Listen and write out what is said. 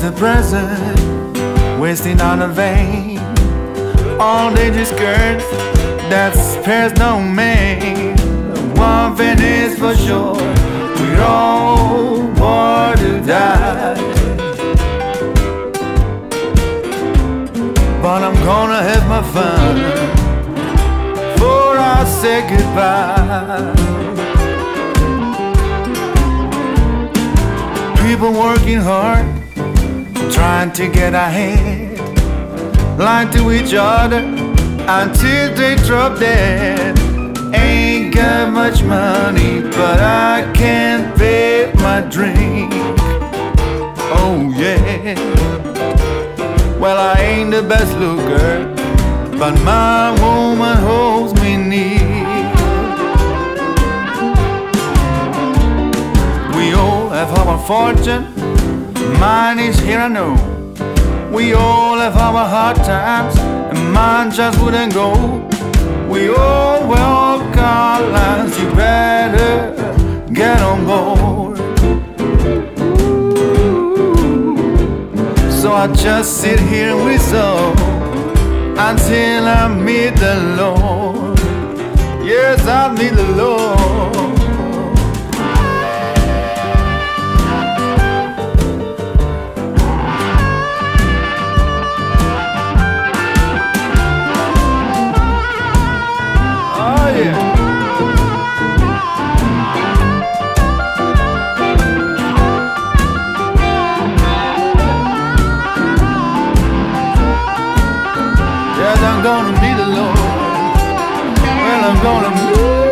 the present, wasting on a vain. All day just skirts that spares no man. One thing is for sure, we're all born to die. But I'm gonna have my fun before I say goodbye. People working hard, trying to get ahead, lying to each other until they drop dead. Ain't got much money, but I can't pay my drink. Oh yeah. Well, I ain't the best looker, but my woman holds me near. We all have our fortune, mine is here I know. We all have our hard times, and mine just wouldn't go. We all walk our lines, you better get on board. So I just sit here and whistle until I meet the Lord. Yes, I'll meet the Lord. I'm gonna meet the Lord. Well, I'm gonna meet